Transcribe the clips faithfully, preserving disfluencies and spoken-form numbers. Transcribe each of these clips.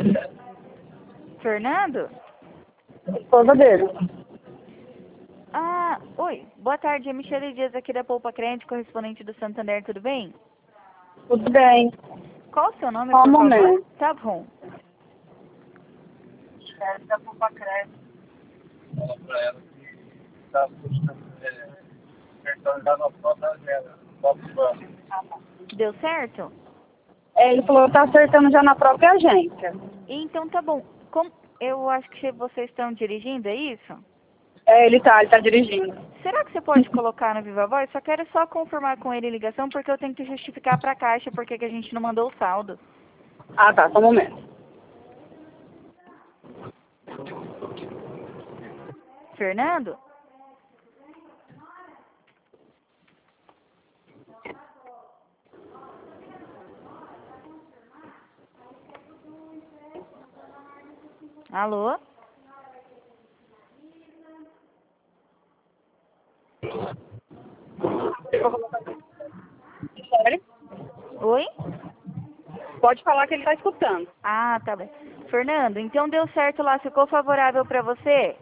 Fernando? Esposa dele. Ah, oi. Boa tarde, é Michele Dias aqui da Poupa Crédito, correspondente do Santander, tudo bem? Tudo bem. Qual o seu nome, Só um por favor? momento. Tá bom. Michele da Poupa Crédito. Fala pra ela que tá acertando já na própria agenda. Deu certo? É, ele falou que tá acertando já na própria agência. Então tá bom. Como eu acho que vocês estão dirigindo, é isso? É, ele tá, ele tá dirigindo. Será que você pode colocar no Viva Voz? Só quero só confirmar com ele a ligação, porque eu tenho que justificar pra Caixa porque que a gente não mandou o saldo. Ah, tá, só um momento. Fernando? Alô? Michele? Oi? Pode falar que ele tá escutando. Ah, tá bem. Fernando, então deu certo lá, ficou favorável pra você?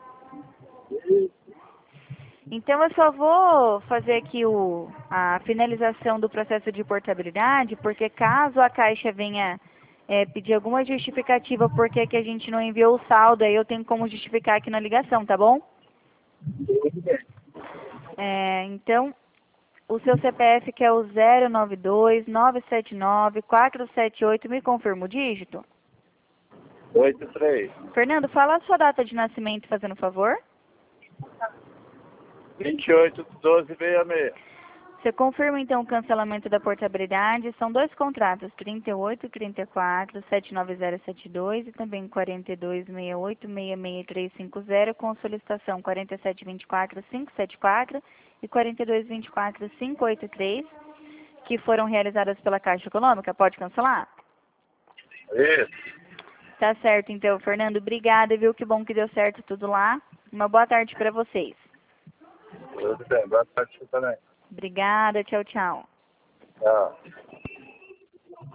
Então eu só vou fazer aqui o, a finalização do processo de portabilidade, porque caso a Caixa venha é, pedir alguma justificativa porque que a gente não enviou o saldo, aí eu tenho como justificar aqui na ligação, tá bom? É, então, o seu C P F que é o zero nove dois nove sete nove quatro sete oito, me confirma o dígito? oito três. Fernando, fala a sua data de nascimento, fazendo favor. vinte e oito, doze, sessenta e seis. Você confirma então o cancelamento da portabilidade? São dois contratos, trinta e oito, trinta e quatro, sete nove zero sete dois e também quarenta e dois, sessenta e oito, seis seis três cinco zero com solicitação quarenta e sete, vinte e quatro, quinhentos e setenta e quatro e quarenta e dois, vinte e quatro, quinhentos e oitenta e três, que foram realizadas pela Caixa Econômica. Pode cancelar? Isso. Tá certo então, Fernando. Obrigada, viu? Que bom que deu certo tudo lá. Uma boa tarde para vocês. Tudo bem. Boa tarde também. Obrigada, tchau, tchau. Tchau.